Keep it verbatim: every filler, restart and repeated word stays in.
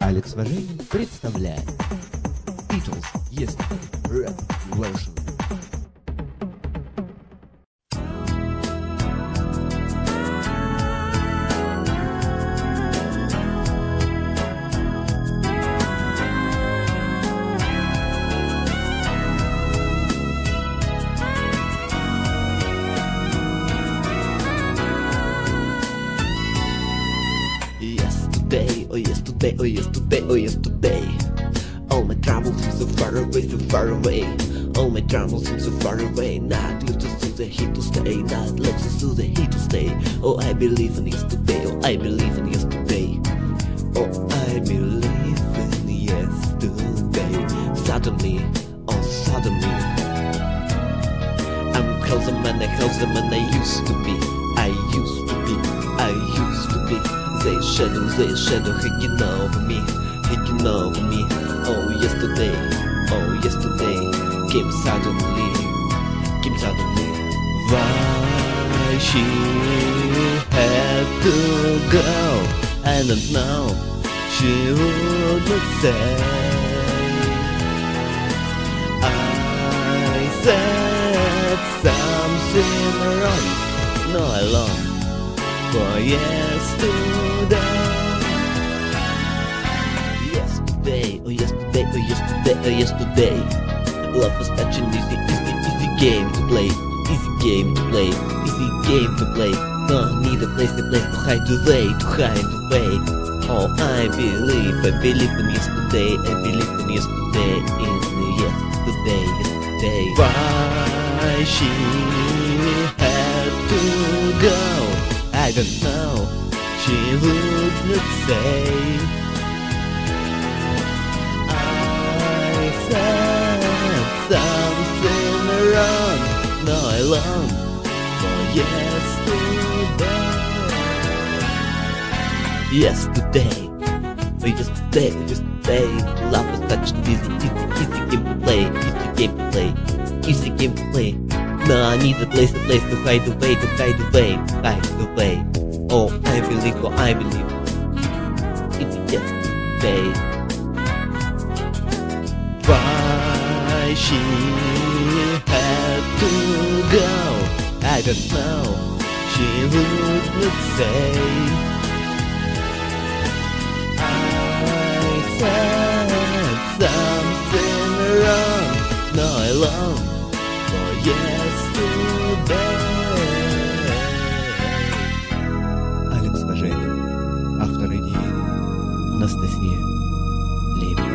Алекс Важенин представляет Beatles Yesterday Red Version. Yesterday, oh yesterday, oh yesterday, oh yesterday. All my troubles seem so far away, so far away. All my troubles seem so far away. Not left us to the heat to stay, not left us to the heat to stay. Oh, I believe in yesterday, oh, I believe in yesterday. Oh, I believe in yesterday. Suddenly, oh suddenly, I'm closer than I closer than I used to be. I used to be, I used to be. They shadow, they shadow hanging over me, hanging over me. Oh yesterday, oh yesterday, came suddenly, came suddenly. Why she had to go, I don't know. She wouldn't say. I said something wrong, no I long for yesterday. Yesterday, oh yesterday, oh yesterday, oh yesterday. Love was such an easy, easy, easy game to play. Easy game to play, easy game to play. No need a place, a place to hide away, to hide away. Oh, I believe, I believe in yesterday, I believe in yesterday, in yesterday, yesterday. Why she had to go, I don't know. She would not say. I said something wrong, no I long for yesterday. Yesterday, oh yesterday, oh yesterday. Love was such an easy, easy, easy game to play, easy game to play, easy game to play. No, I need a place, a place to hide away, to hide away, hide away. Oh, I believe, oh, I believe. It's yesterday. Why she had to go, I don't know. She would not say. I said something wrong, no I long for yesterday. Алекс Важенин. Автор идеи Анастасия Лебедь.